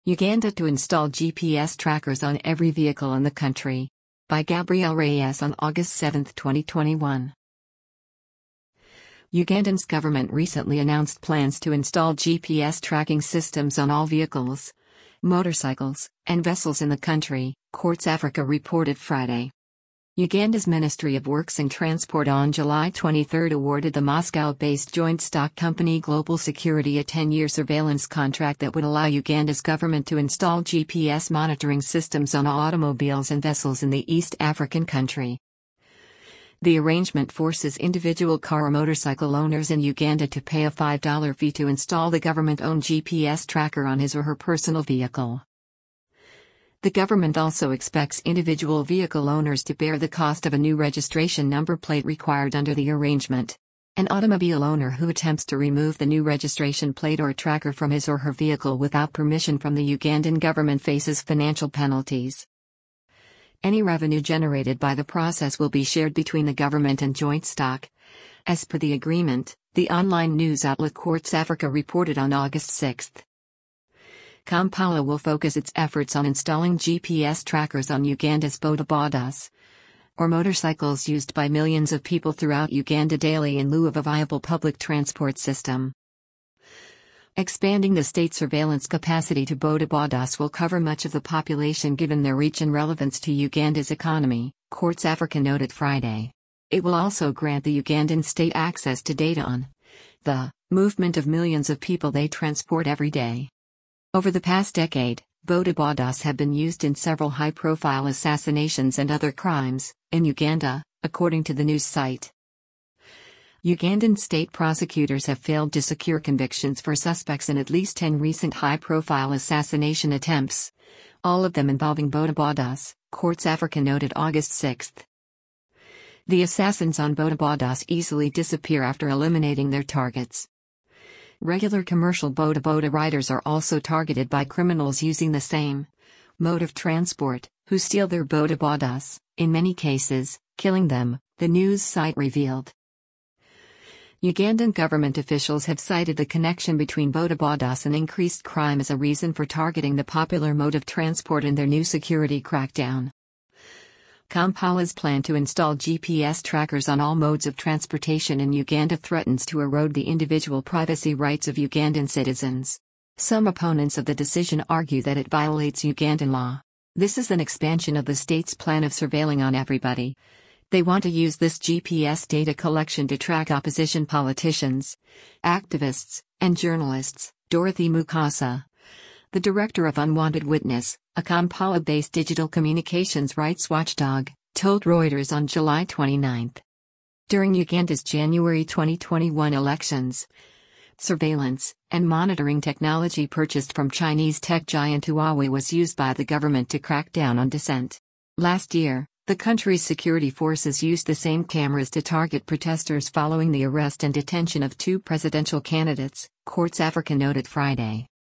Uganda to install GPS trackers on every vehicle in the country. By Gabriel Reyes on August 7, 2021. Ugandan's government recently announced plans to install GPS tracking systems on all vehicles, motorcycles, and vessels in the country, Quartz Africa reported Friday. Uganda's Ministry of Works and Transport on July 23 awarded the Moscow-based joint stock company Global Security a 10-year surveillance contract that would allow Uganda's government to install GPS monitoring systems on all automobiles and vessels in the East African country. The arrangement forces individual car or motorcycle owners in Uganda to pay a $5 fee to install the government-owned GPS tracker on his or her personal vehicle. The government also expects individual vehicle owners to bear the cost of a new registration number plate required under the arrangement. An automobile owner who attempts to remove the new registration plate or tracker from his or her vehicle without permission from the Ugandan government faces financial penalties. Any revenue generated by the process will be shared between the government and joint stock. As per the agreement, the online news outlet Quartz Africa reported on August 6. Kampala will focus its efforts on installing GPS trackers on Uganda's bodabodas, or motorcycles used by millions of people throughout Uganda daily in lieu of a viable public transport system. Expanding the state surveillance capacity to bodabodas will cover much of the population given their reach and relevance to Uganda's economy, Quartz Africa noted Friday. It will also grant the Ugandan state access to data on the movement of millions of people they transport every day. Over the past decade, bodabodas have been used in several high-profile assassinations and other crimes in Uganda, according to the news site. Ugandan state prosecutors have failed to secure convictions for suspects in at least 10 recent high-profile assassination attempts, all of them involving bodabodas, Quartz Africa noted August 6. The assassins on bodabodas easily disappear after eliminating their targets. Regular commercial boda riders are also targeted by criminals using the same mode of transport, who steal their bodabodas, in many cases, killing them, the news site revealed. Ugandan government officials have cited the connection between bodabodas and increased crime as a reason for targeting the popular mode of transport in their new security crackdown. Kampala's plan to install GPS trackers on all modes of transportation in Uganda threatens to erode the individual privacy rights of Ugandan citizens. Some opponents of the decision argue that it violates Ugandan law. This is an expansion of the state's plan of surveilling on everybody. They want to use this GPS data collection to track opposition politicians, activists, and journalists, Dorothy Mukasa, the director of Unwanted Witness, a Kampala-based digital communications rights watchdog, told Reuters on July 29. During Uganda's January 2021 elections, surveillance and monitoring technology purchased from Chinese tech giant Huawei was used by the government to crack down on dissent. Last year, the country's security forces used the same cameras to target protesters following the arrest and detention of two presidential candidates, Quartz Africa noted Friday.